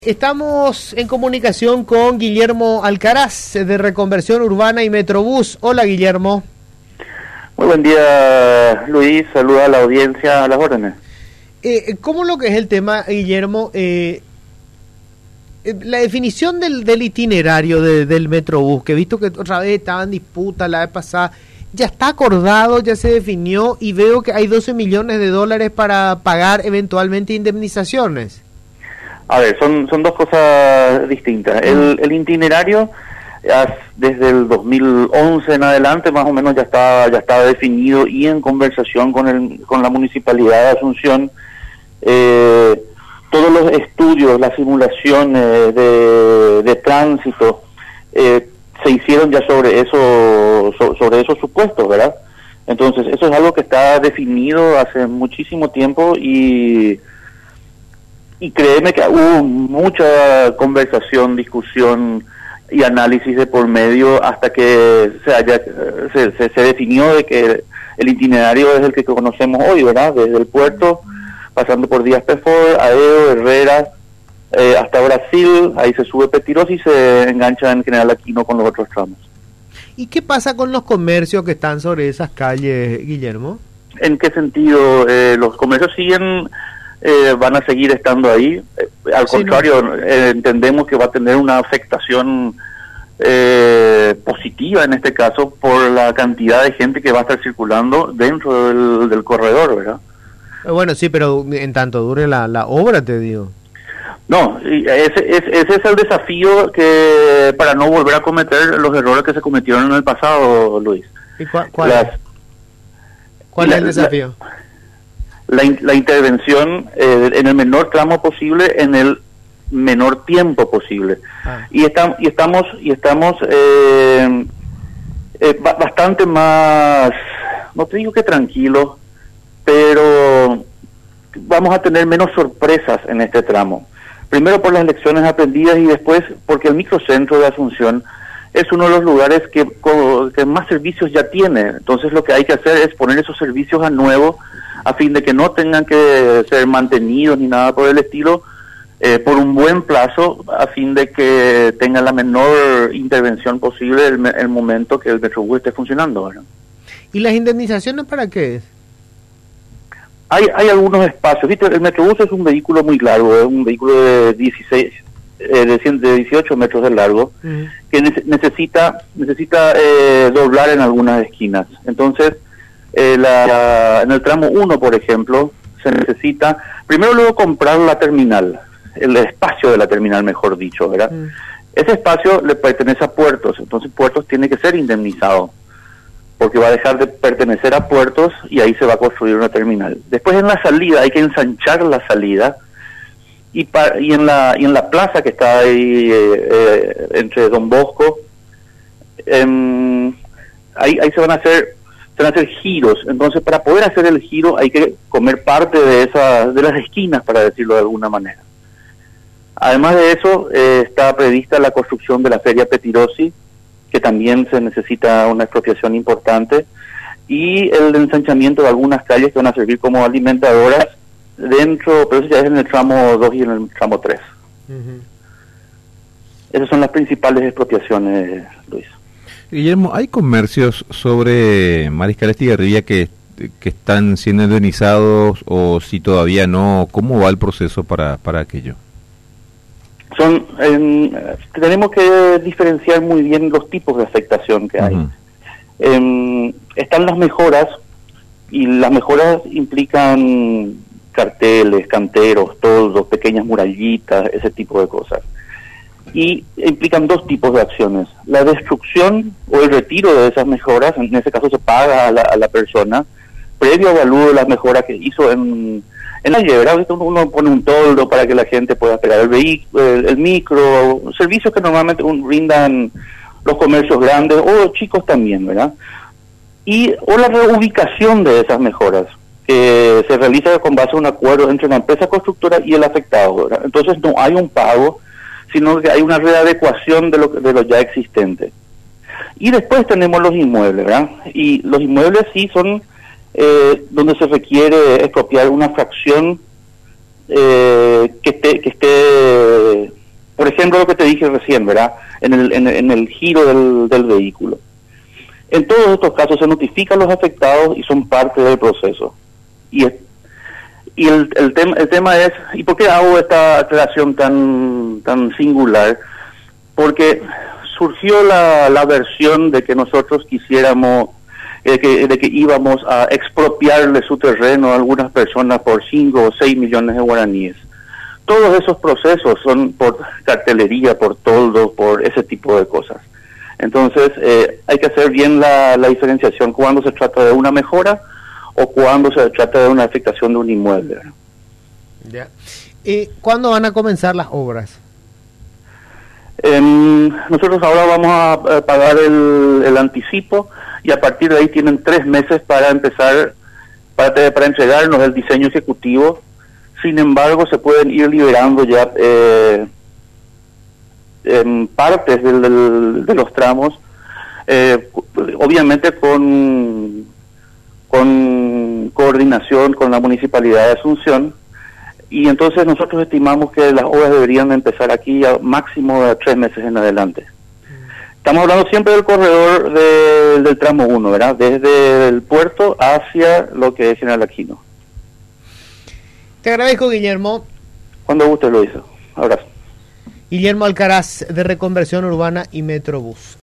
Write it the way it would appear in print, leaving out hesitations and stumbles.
Estamos en comunicación con Guillermo Alcaraz de Reconversión Urbana y Metrobús. Hola, Guillermo. Muy buen día, Luis. Saluda a la audiencia, a las órdenes. ¿Cómo lo que es el tema, Guillermo? La definición del itinerario del Metrobús, que he visto que otra vez estaba en disputa la vez pasada, ya está acordado, ya se definió y veo que hay 12 millones de dólares para pagar eventualmente indemnizaciones. A ver, son dos cosas distintas. El itinerario, desde el 2011 en adelante, más o menos ya estaba definido y en conversación con la Municipalidad de Asunción. Todos los estudios, las simulaciones de tránsito se hicieron ya sobre esos supuestos, ¿verdad? Entonces, eso es algo que está definido hace muchísimo tiempo y créeme que hubo mucha conversación, discusión y análisis de por medio hasta que se definió de que el itinerario es el que conocemos hoy, ¿verdad? Desde el puerto, pasando por Díaz Pefor, Aedo, Herrera, hasta Brasil, ahí se sube Petirosi y se engancha en General Aquino con los otros tramos. ¿Y qué pasa con los comercios que están sobre esas calles, Guillermo? ¿En qué sentido? Los comercios van a seguir estando ahí. Al contrario, no. Entendemos que va a tener una afectación positiva en este caso por la cantidad de gente que va a estar circulando dentro del corredor, ¿verdad? Bueno, sí, pero en tanto dure la obra, te digo. No, ese es el desafío que para no volver a cometer los errores que se cometieron en el pasado, Luis. ¿Y cuál es el desafío? La intervención en el menor tramo posible, en el menor tiempo posible. Y estamos bastante más, no te digo que tranquilos, pero vamos a tener menos sorpresas en este tramo. Primero por las lecciones aprendidas y después porque el microcentro de Asunción es uno de los lugares que más servicios ya tiene. Entonces lo que hay que hacer es poner esos servicios a nuevo a fin de que no tengan que ser mantenidos ni nada por el estilo, por un buen plazo, a fin de que tengan la menor intervención posible el momento que el Metrobús esté funcionando, ¿verdad? ¿Y las indemnizaciones para qué es? Hay algunos espacios, ¿viste? El Metrobús es un vehículo muy largo, es un vehículo de 18 metros de largo, que necesita doblar en algunas esquinas. Entonces, en el tramo 1, por ejemplo, se necesita, primero luego comprar la terminal, el espacio de la terminal, mejor dicho, ¿verdad? Ese espacio le pertenece a Puertos, entonces Puertos tiene que ser indemnizado, porque va a dejar de pertenecer a Puertos y ahí se va a construir una terminal. Después en la salida hay que ensanchar la salida y en la plaza que está ahí entre Don Bosco, ahí se van a hacer giros. Entonces para poder hacer el giro hay que comer parte de las esquinas, para decirlo de alguna manera. Además de eso, está prevista la construcción de la feria Petirosi, que también se necesita una expropiación importante, y el ensanchamiento de algunas calles que van a servir como alimentadoras dentro, pero eso ya es en el tramo 2 y en el tramo 3. Esas son las principales expropiaciones, Luis. Guillermo, ¿hay comercios sobre Mariscal Estigarribia que están siendo indemnizados o si todavía no? ¿Cómo va el proceso para aquello? Tenemos que diferenciar muy bien los tipos de afectación que hay. Están las mejoras, y las mejoras implican carteles, canteros, toldos, pequeñas murallitas, ese tipo de cosas. Y implican dos tipos de acciones: la destrucción o el retiro de esas mejoras. En ese caso se paga a la persona previo avalúo de las mejoras que hizo en la calle. Uno pone un toldo para que la gente pueda esperar el vehículo, el micro, servicios que normalmente brindan los comercios grandes o chicos también, ¿verdad? O la reubicación de esas mejoras, que se realiza con base a un acuerdo entre la empresa constructora y el afectado, ¿verdad? Entonces no hay un pago, sino que hay una readecuación de lo ya existente. Y después tenemos los inmuebles, ¿verdad? Y los inmuebles sí son donde se requiere expropiar una fracción que esté, por ejemplo, lo que te dije recién, ¿verdad? En el giro del vehículo. En todos estos casos se notifican los afectados y son parte del proceso. Y el tema es, ¿y por qué hago esta aclaración tan singular? Porque surgió la versión de que nosotros quisiéramos, de que íbamos a expropiarle su terreno a algunas personas por 5 o 6 millones de guaraníes. Todos esos procesos son por cartelería, por toldo, por ese tipo de cosas. Entonces, hay que hacer bien la diferenciación cuando se trata de una mejora o cuando se trata de una afectación de un inmueble. Ya. ¿Cuándo van a comenzar las obras? Nosotros ahora vamos a pagar el anticipo y a partir de ahí tienen 3 meses para empezar, para entregarnos el diseño ejecutivo. Sin embargo, se pueden ir liberando ya partes de los tramos, obviamente con coordinación con la Municipalidad de Asunción, y entonces nosotros estimamos que las obras deberían empezar aquí a máximo de 3 meses en adelante. Estamos hablando siempre del corredor del tramo 1, ¿verdad? Desde el puerto hacia lo que es General Aquino. Te agradezco, Guillermo. Cuando guste, lo hizo. Abrazo. Guillermo Alcaraz, de Reconversión Urbana y Metrobús.